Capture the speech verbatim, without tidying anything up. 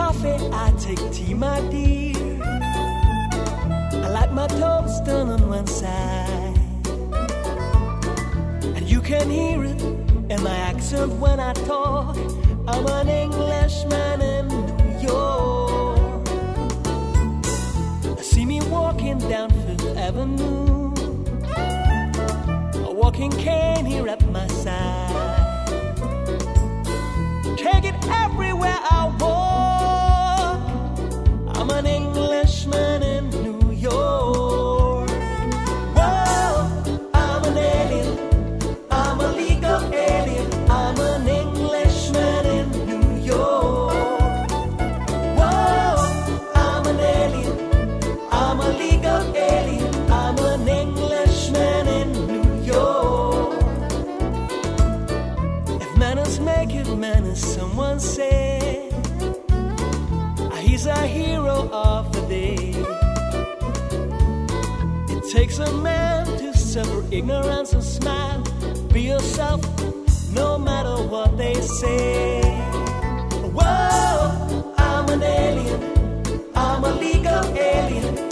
coffee, I take tea, my dear. I like my toast done on one side, and you can hear it in my accent when I talk. I'm an Englishman in New York. See me walking down Fifth Avenue, a walking cane here at my side. Take it everywhere I walk. I'm an Englishman in New York. Whoa, I'm an alien. I'm a legal alien. I'm an Englishman in New York. Whoa, I'm an alien. I'm a legal alien. I'm an Englishman in New York. If manners make it manners, someone said, he's a hero of the day. It takes a man to suffer ignorance and smile. Be yourself, no matter what they say. Whoa, I'm an alien. I'm a legal alien.